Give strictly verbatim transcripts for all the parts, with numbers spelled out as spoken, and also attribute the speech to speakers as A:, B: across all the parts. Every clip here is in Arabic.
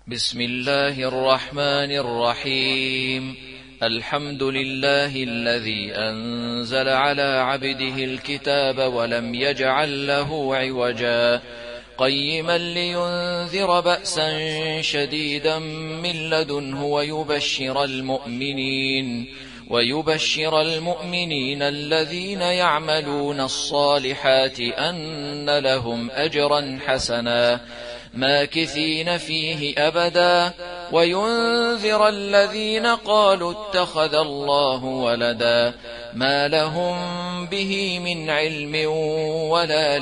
A: بسم الله الرحمن الرحيم. الحمد لله الذي أنزل على عبده الكتاب ولم يجعل له عوجا قيما لينذر بأسا شديدا من لدنه ويبشر المؤمنين ويبشر المؤمنين الذين يعملون الصالحات أن لهم أجرا حسنا ماكثين فيه أبدا وينذر الذين قالوا اتخذ الله ولدا ما لهم به من علم ولا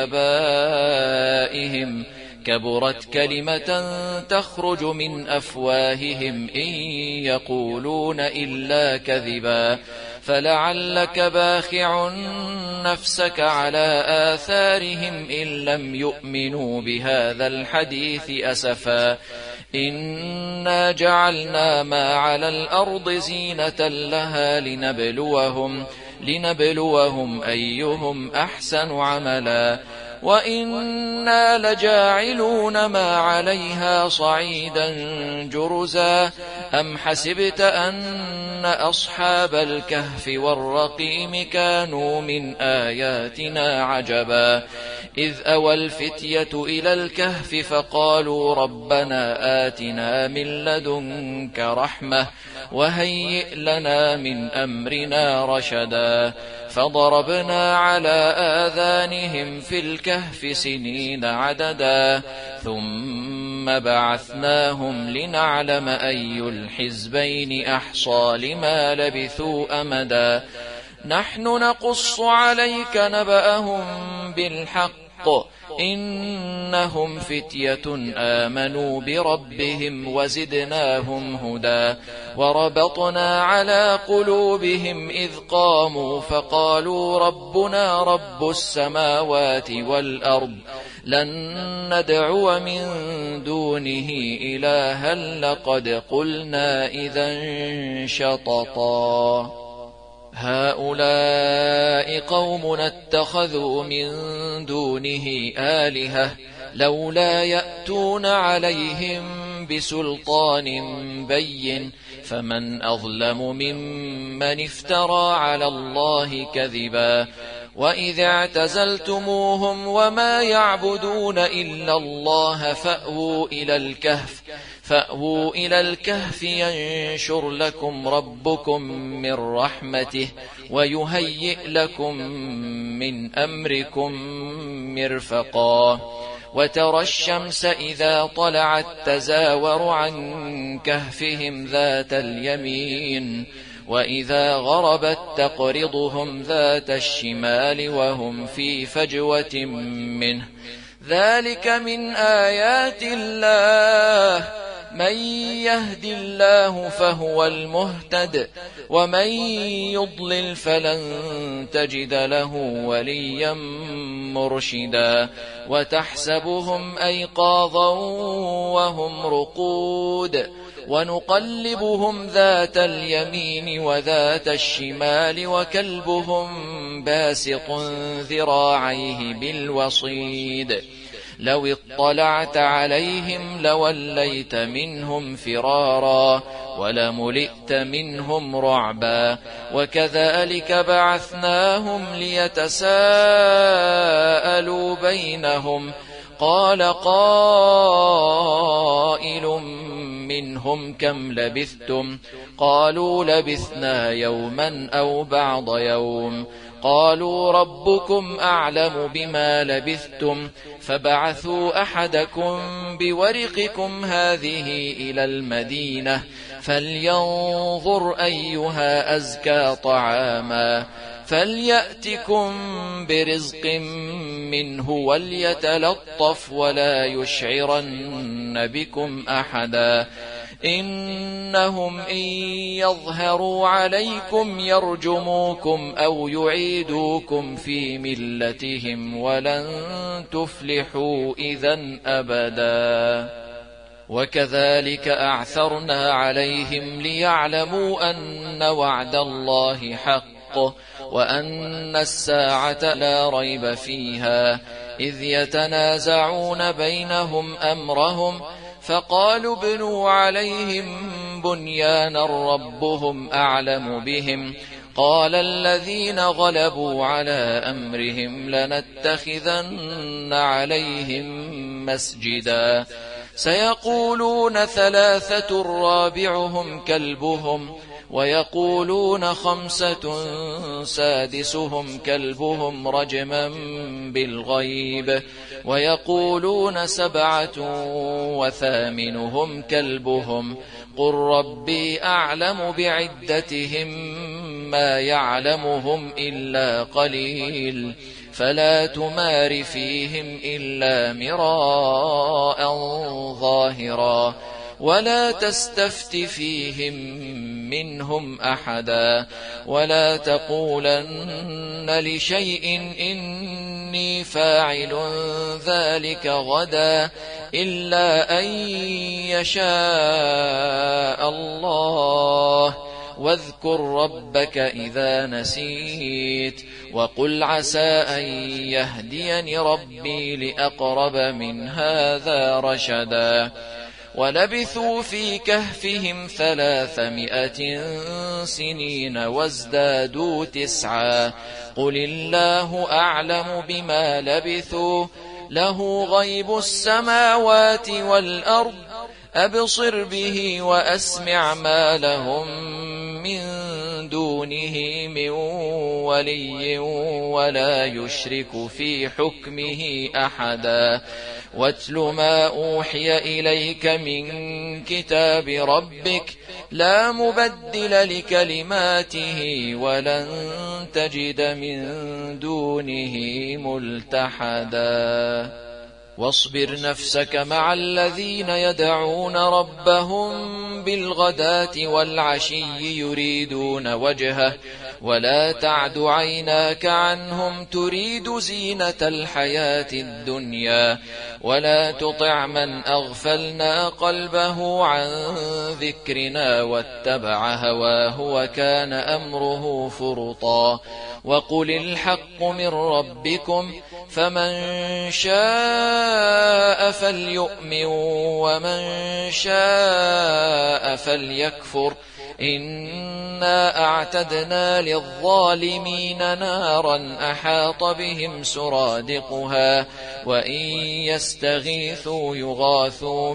A: لآبائهم كبرت كلمة تخرج من أفواههم إن يقولون إلا كذبا فلعلك باخع نفسك على آثارهم إن لم يؤمنوا بهذا الحديث أسفا إنا جعلنا ما على الأرض زينة لها لنبلوهم, لنبلوهم أيهم أحسن عملا وإنا لجاعلون ما عليها صعيدا جرزا أم حسبت أن أصحاب الكهف والرقيم كانوا من آياتنا عجبا إذ أوى الفتية إلى الكهف فقالوا ربنا آتنا من لدنك رحمة وهيئ لنا من أمرنا رشدا فضربنا على آذانهم في الكهف سنين عددا ثم بعثناهم لنعلم أي الحزبين أحصى لما لبثوا أمدا نحن نقص عليك نبأهم بالحق إنهم فتية آمنوا بربهم وزدناهم هدى وربطنا على قلوبهم إذ قاموا فقالوا ربنا رب السماوات والأرض لن ندعو من دونه إلها لقد قلنا إذا شططا هؤلاء قومنا اتخذوا من دونه آلهة لولا يأتون عليهم بسلطان بين فمن أظلم ممن افترى على الله كذبا وإذ اعتزلتموهم وما يعبدون إلا الله فأووا إلى الكهف فأووا إلى الكهف ينشر لكم ربكم من رحمته ويهيئ لكم من أمركم مرفقا وترى الشمس إذا طلعت تزاور عن كهفهم ذات اليمين وإذا غربت تقرضهم ذات الشمال وهم في فجوة منه ذلك من آيات الله من يهد الله فهو المهتد ومن يضلل فلن تجد له وليا مرشدا وتحسبهم أيقاظا وهم رقود ونقلبهم ذات اليمين وذات الشمال وكلبهم باسط ذراعيه بالوصيد لو اطلعت عليهم لوليت منهم فرارا ولملئت منهم رعبا وكذلك بعثناهم ليتساءلوا بينهم قال قائل منهم كم لبثتم قالوا لبثنا يوما أو بعض يوم قالوا ربكم أعلم بما لبثتم فبعثوا أحدكم بورقكم هذه إلى المدينة فلينظر أيها أزكى طعاما فليأتكم برزق منه وليتلطف ولا يشعرن بكم أحدا إنهم إن يظهروا عليكم يرجموكم أو يعيدوكم في ملتهم ولن تفلحوا إذن أبدا وكذلك أعثرنا عليهم ليعلموا أن وعد الله حق وأن الساعة لا ريب فيها إذ يتنازعون بينهم أمرهم فقالوا ابنوا عليهم بنيانا ربهم أعلم بهم قال الذين غلبوا على أمرهم لنتخذن عليهم مسجدا سيقولون ثلاثة رابعهم كلبهم ويقولون خمسة سادسهم كلبهم رجما بالغيب ويقولون سبعة وثامنهم كلبهم قل ربي أعلم بعدتهم ما يعلمهم إلا قليل فلا تمار فيهم إلا مراء ظاهرا ولا تستفت فيهم منهم أحدا ولا تقولن لشيء إني فاعل ذلك غدا إلا أن يشاء الله واذكر ربك إذا نسيت وقل عسى أن يهديني ربي لأقرب من هذا رشدا ولبثوا في كهفهم ثلاثمائة سنين وازدادوا تسعا قل الله أعلم بما لبثوا له غيب السماوات والأرض أبصر به وأسمع ما لهم من دونه من ولي ولا يشرك في حكمه أحدا واتل ما أوحي إليك من كتاب ربك لا مبدل لكلماته ولن تجد من دونه ملتحدا واصبر نفسك مع الذين يدعون ربهم بالغداة والعشي يريدون وجهه ولا تعد عيناك عنهم تريد زينة الحياة الدنيا ولا تطع من أغفلنا قلبه عن ذكرنا واتبع هواه وكان أمره فرطا وقل الحق من ربكم فمن شاء فليؤمن ومن شاء فليكفر إنا أعتدنا للظالمين نارا أحاط بهم سرادقها وإن يستغيثوا يغاثوا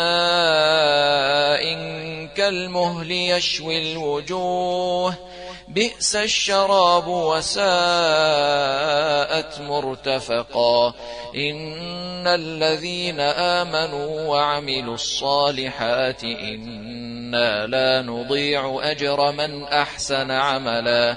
A: بماء كالمهل يشوي الوجوه بئس الشراب وساءت مرتفقا إن الذين آمنوا وعملوا الصالحات إنا لا نضيع أجر من أحسن عملا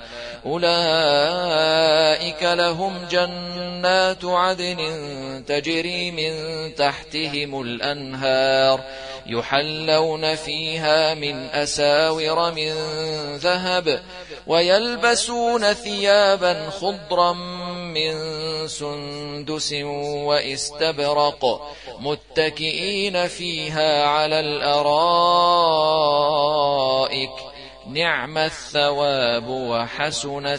A: أولئك لهم جنات عدن تجري من تحتهم الأنهار يحلون فيها من أساور من ذهب ويلبسون ثيابا خضرا من سندس واستبرق متكئين فيها على الأرائك نعم الثواب وحسنت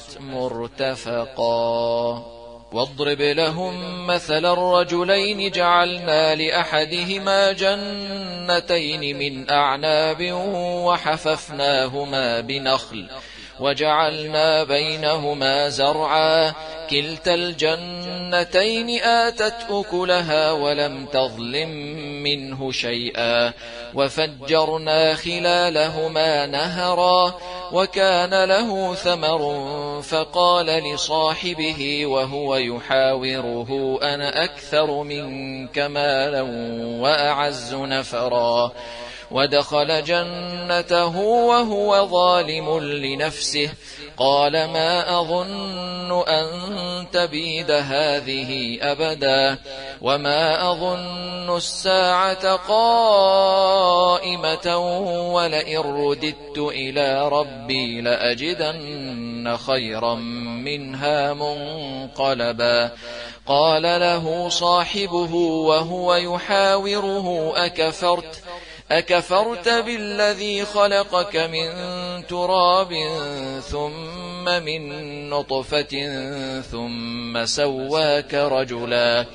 A: مرتفقا واضرب لهم مثل الرجلين جعلنا لأحدهما جنتين من أعناب وحففناهما بنخل وجعلنا بينهما زرعا كلتا الجنتين آتت أكلها ولم تظلم منه شيئا وفجرنا خلالهما نهرا وكان له ثمر فقال لصاحبه وهو يحاوره أنا أكثر منك مالا وأعز نفرا ودخل جنته وهو ظالم لنفسه قال ما أظن أن تبيد هذه أبدا وما أظن الساعة قائمة ولئن رددت إلى ربي لأجدن خيرا منها منقلبا قال له صاحبه وهو يحاوره أكفرت أكفرت بالذي خلقك من تراب ثم من نطفة ثم سواك رجلا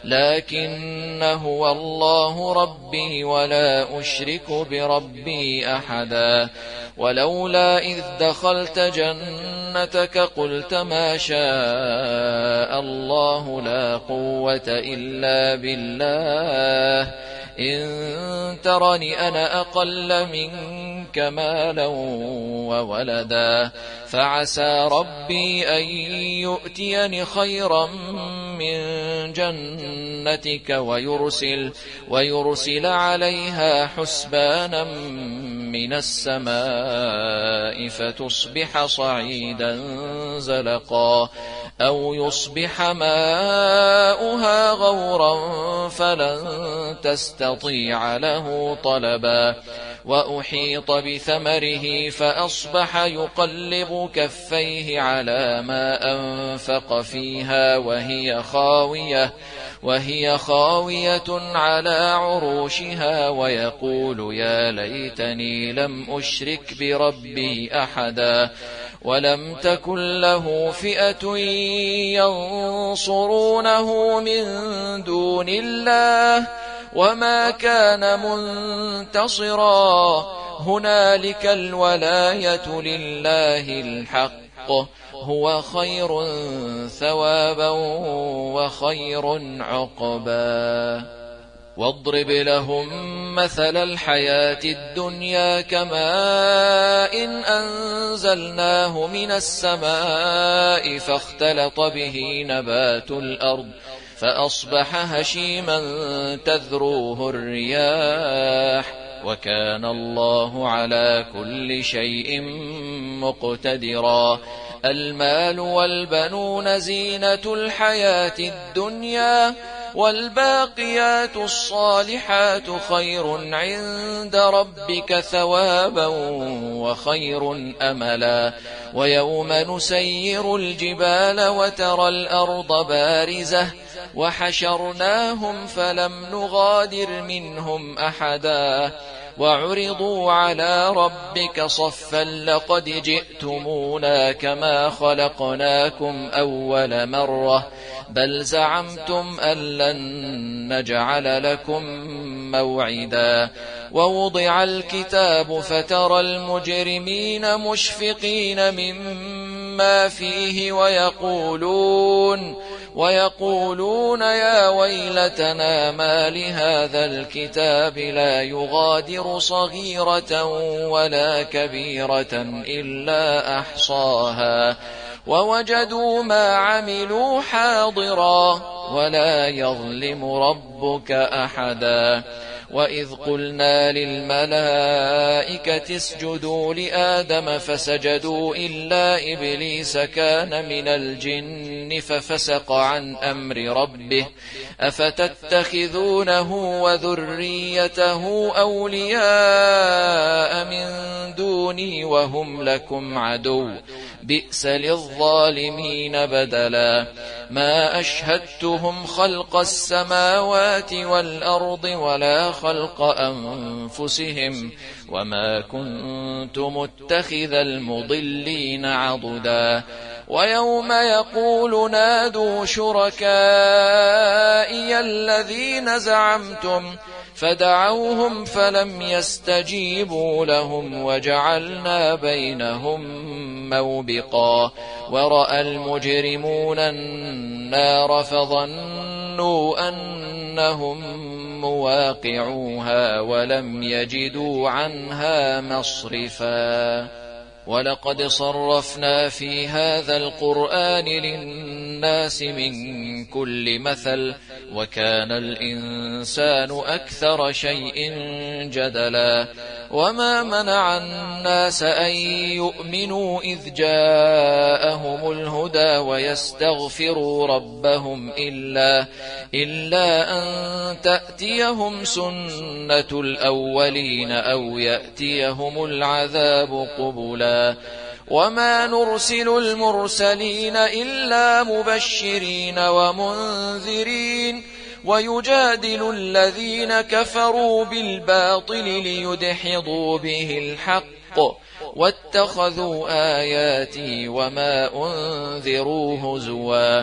A: لكن هو الله ربي ولا أشرك بربي أحدا ولولا إذ دخلت جنتك قلت ما شاء الله لا قوة إلا بالله إن ترني أنا أقل منك مالا وولدا فعسى ربي أن يؤتيني خيرا من جنتك ويرسل, ويرسل عليها حسبانا من السماء فتصبح صعيدا زلقا أو يصبح ماؤها غورا فلن تستطيع له طلبا وأحيط بثمره فأصبح يقلب كفيه على ما أنفق فيها وهي خاوية وهي خاوية على عروشها ويقول يا ليتني لم أشرك بربي أحدا ولم تكن له فئة ينصرونه من دون الله وما كان منتصرا هنالك الولاية لله الحق هو خير ثوابا وخير عقبا واضرب لهم مثل الحياة الدنيا كماء إن أنزلناه من السماء فاختلط به نبات الأرض فأصبح هشيما تذروه الرياح وكان الله على كل شيء مقتدرا المال والبنون زينة الحياة الدنيا والباقيات الصالحات خير عند ربك ثوابا وخير أملا ويوم نسير الجبال وترى الأرض بارزة وحشرناهم فلم نغادر منهم أحدا وعرضوا على ربك صفا لقد جئتمونا كما خلقناكم أول مرة بل زعمتم أن لن نجعل لكم موعدا ووضع الكتاب فترى المجرمين مشفقين مما فيه ويقولون ويقولون يا ويلتنا ما لهذا الكتاب لا يغادر صغيرة ولا كبيرة إلا أحصاها ووجدوا ما عملوا حاضرا ولا يظلم ربك أحدا وإذ قلنا للملائكة اسجدوا لآدم فسجدوا إلا إبليس كان من الجن ففسق عن أمر ربه أفتتخذونه وذريته أولياء من دوني وهم لكم عدو بئس للظالمين بدلا ما أشهدتهم خلق السماوات والأرض ولا خلق أنفسهم وما كنت متخذ المضلين عضدا ويوم يقول نادوا شركائي الذين زعمتم فدعوهم فلم يستجيبوا لهم وجعلنا بينهم موبقا ورأى المجرمون النار فظنوا أنهم مواقعوها ولم يجدوا عنها مصرفا ولقد صرفنا في هذا القرآن للناس من كل مثل وكان الإنسان أكثر شيء جدلا وما منع الناس أن يؤمنوا إذ جاءهم الهدى ويستغفروا ربهم إلا, إلا أن تأتيهم سنة الأولين أو يأتيهم العذاب قبلا وما نرسل المرسلين إلا مبشرين ومنذرين ويجادل الذين كفروا بالباطل ليدحضوا به الحق واتخذوا آياتي وما أنذروا هزوا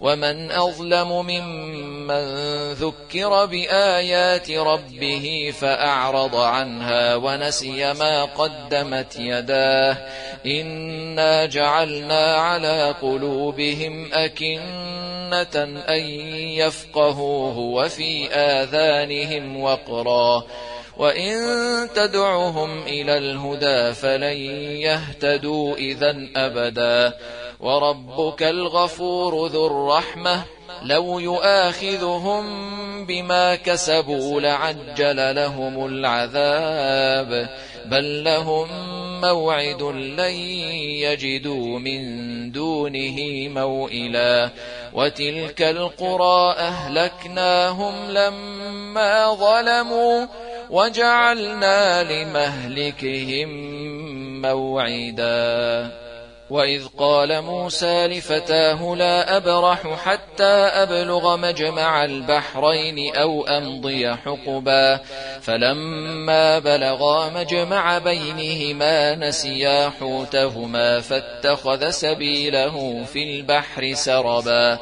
A: ومن أظلم ممن ذكر بآيات ربه فأعرض عنها ونسي ما قدمت يداه إنا جعلنا على قلوبهم أكنة أن يفقهوه وفي آذانهم وقرا وإن تدعهم إلى الهدى فلن يهتدوا إذن أبدا وربك الغفور ذو الرحمة لو يؤاخذهم بما كسبوا لعجل لهم العذاب بل لهم موعد لن يجدوا من دونه موئلا وتلك القرى أهلكناهم لما ظلموا وجعلنا لمهلكهم موعدا وإذ قال موسى لفتاه لا أبرح حتى أبلغ مجمع البحرين أو أمضي حقبا فلما بلغا مجمع بينهما نسيا حوتهما فاتخذ سبيله في البحر سربا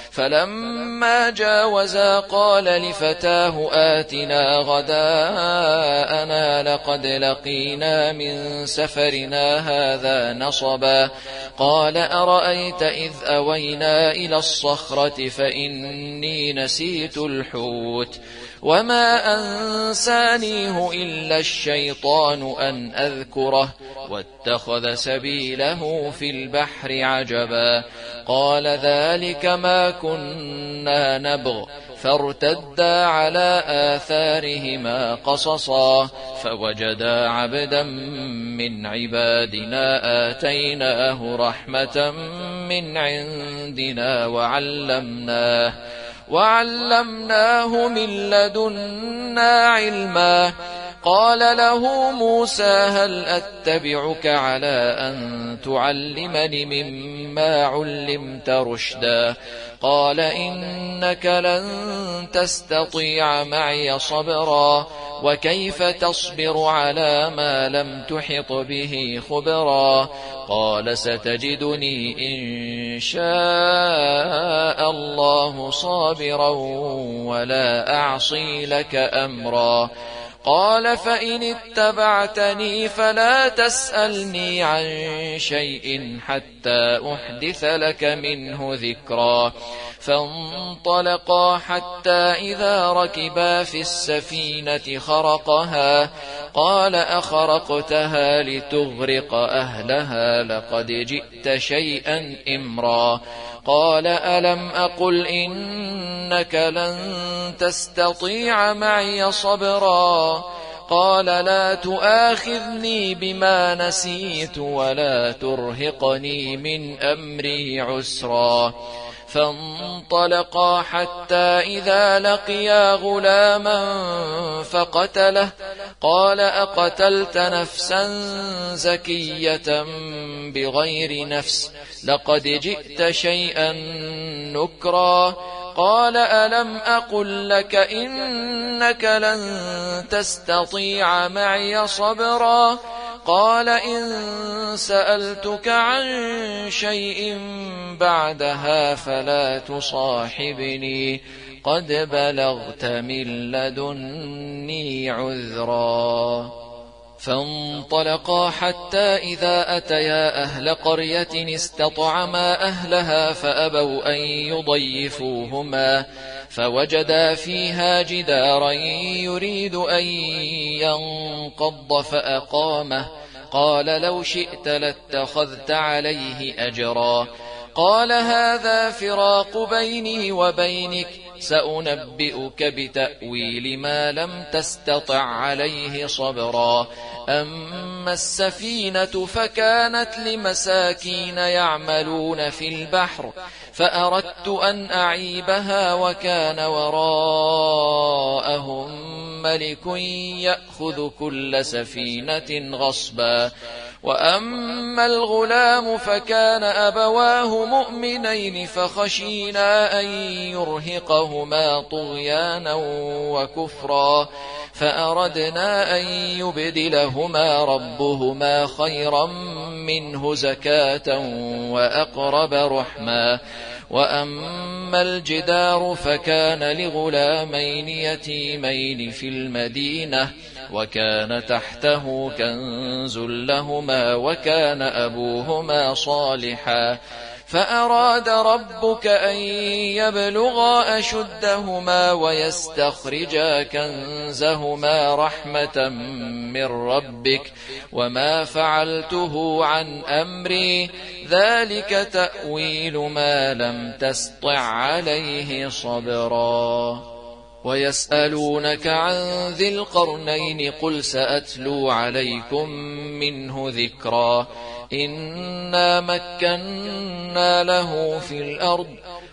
A: فلما جاوزا قال لفتاه آتنا غداءنا لقد لقينا من سفرنا هذا نصبا قال أرأيت إذ أوينا إلى الصخرة فإني نسيت الحوت وما أنسانيه إلا الشيطان أن أذكره واتخذ سبيله في البحر عجبا قال ذلك ما كنا نبغ فارتدا على آثارهما قصصا فوجدا عبدا من عبادنا آتيناه رحمة من عندنا وعلمناه وعلمناه من لدنا علما قال له موسى هل أتبعك على أن تعلمني مما علمت رشدا قال إنك لن تستطيع معي صبرا وكيف تصبر على ما لم تحط به خبرا قال ستجدني إن شاء الله صابرا ولا أعصي لك أمرا قال فإن اتبعتني فلا تسألني عن شيء حتى أحدث لك منه ذكرا فانطلقا حتى إذا ركبا في السفينة خرقها قال أخرقتها لتغرق أهلها لقد جئت شيئا إمرا قال ألم أقل إنك لن تستطيع معي صبرا قال لا تؤاخذني بما نسيت ولا ترهقني من أمري عسرا فانطلقا حتى إذا لقيا غلاما فقتله قال أقتلت نفسا زكية بغير نفس لقد جئت شيئا نكرا قال ألم أقل لك إنك لن تستطيع معي صبرا قال إن سألتك عن شيء بعدها فلا تصاحبني قد بلغت من لدني عذرا فانطلقا حتى إذا أتيا أهل قرية استطعما أهلها فأبوا أن يضيفوهما فوجدا فيها جدارا يريد أن ينقض فأقامه قال لو شئت لاتخذت عليه أجرا قال هذا فراق بيني وبينك سأنبئك بتأويل ما لم تستطع عليه صبرا أما السفينة فكانت لمساكين يعملون في البحر فأردت أن أعيبها وكان وراءهم ملك يأخذ كل سفينة غصبا وأما الغلام فكان أبواه مؤمنين فخشينا أن يرهقهما طغيانا وكفرا فأردنا أن يبدلهما ربهما خيرا منه زكاة وأقرب رحما. وأما الجدار فكان لغلامين يتيمين في المدينة وكان تحته كنز لهما وكان أبوهما صالحا فأراد ربك أن يبلغا أشدهما ويستخرجا كنزهما رحمة من ربك وما فعلته عن أمري ذلك تأويل ما لم تسطع عليه صبرا. ويسألونك عن ذي القرنين قل سأتلو عليكم منه ذكرا. إنا مكنا له في الأرض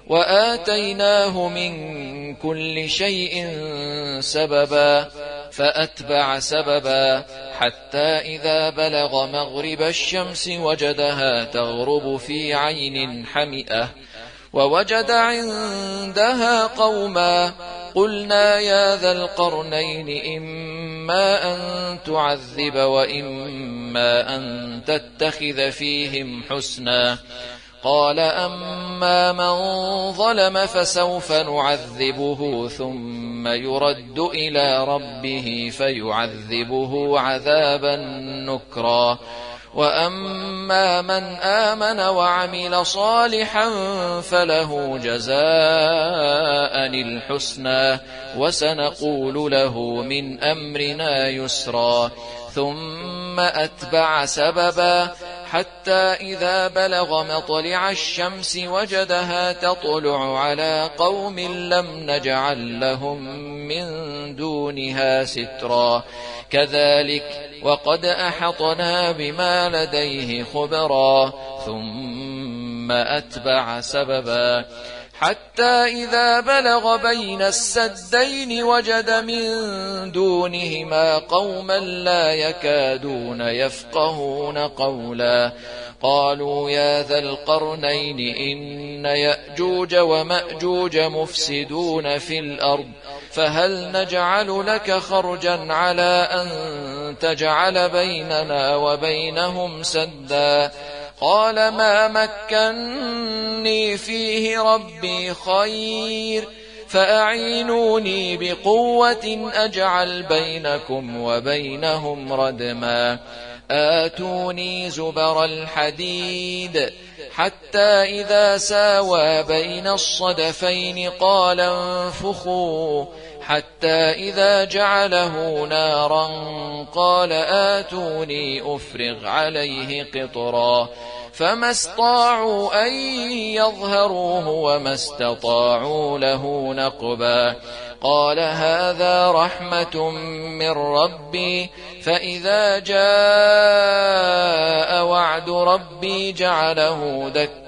A: وآتيناه من كل شيء سببا فأتبع سببا حتى إذا بلغ مغرب الشمس وجدها تغرب في عين حمئة ووجد عندها قوما قلنا يا ذا القرنين إما أن تعذب وإما أن تتخذ فيهم حسنا. قال أما من ظلم فسوف نعذبه ثم يرد إلى ربه فيعذبه عذابا نكرا. وأما من آمن وعمل صالحا فله جزاء الحسنى وسنقول له من أمرنا يسرا. ثم أتبع سببا حتى إذا بلغ مطلع الشمس وجدها تطلع على قوم لم نجعل لهم من دونها سترا. كذلك وقد أحطنا بما لديه خبرا. ثم أتبع سببا حتى إذا بلغ بين السدين وجد من دونهما قوما لا يكادون يفقهون قولا. قالوا يا ذا القرنين إن يأجوج ومأجوج مفسدون في الأرض فهل نجعل لك خرجا على أن تجعل بيننا وبينهم سدا. قال ما مكنني فيه ربي خير فأعينوني بقوة أجعل بينكم وبينهم ردما. آتوني زبر الحديد حتى إذا ساوى بين الصدفين قال انفخوا حتى إذا جعله نارا قال آتوني أفرغ عليه قطرا. فما استطاعوا أن يظهروه وما استطاعوا له نقبا. قال هذا رحمة من ربي فإذا جاء وعد ربي جعله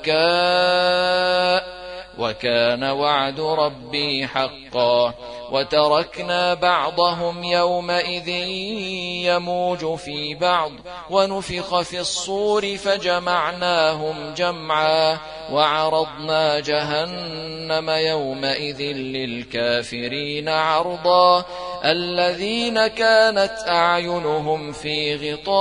A: دكاء وكان وعد ربي حقا. وتركنا بعضهم يومئذ يموج في بعض ونفخ في الصور فجمعناهم جمعا وعرضنا جهنم يومئذ للكافرين عرضا. الذين كانت أعينهم في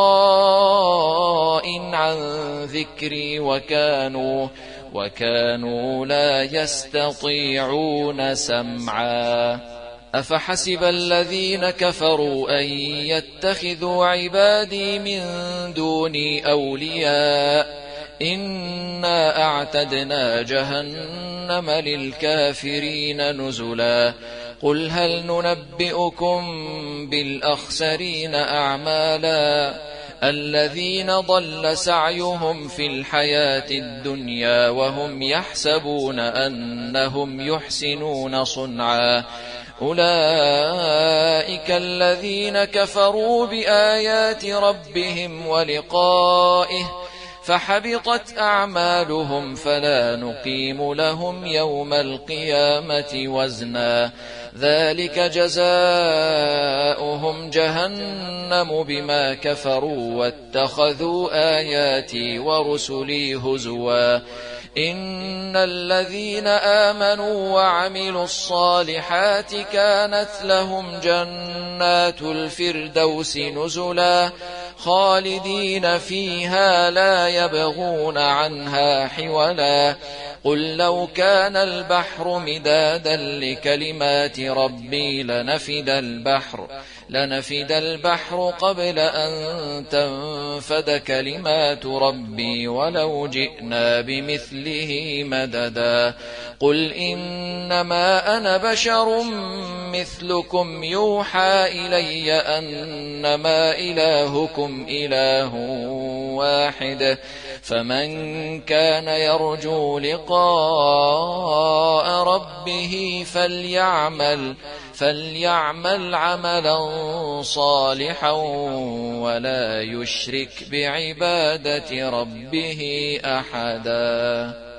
A: غطاء عن ذكري وكانوا وكانوا لا يستطيعون سمعا. أفحسب الذين كفروا أن يتخذوا عبادي من دوني أولياء إنا أعتدنا جهنم للكافرين نزلا. قل هل ننبئكم بالأخسرين أعمالا الذين ضل سعيهم في الحياة الدنيا وهم يحسبون أنهم يحسنون صنعا. أولئك الذين كفروا بآيات ربهم ولقائه فحبطت أعمالهم فلا نقيم لهم يوم القيامة وزنا. ذلك جزاؤهم جهنم بما كفروا واتخذوا آياتي ورسلي هزوا. إن الذين آمنوا وعملوا الصالحات كانت لهم جنات الفردوس نزلا خالدين فيها لا يبغون عنها حولا قل لو كان البحر مدادا لكلمات ربي لنفد البحر لنفد البحر قبل أن تنفد كلمات ربي ولو جئنا بمثله مددا قل إنما أنا بشر مثلكم يوحى إلي أنما إلهكم إله واحد فمن كان يرجو لقاء ربه فليعمل فليعمل عملا صالحا ولا يشرك بعبادة ربه أحدا.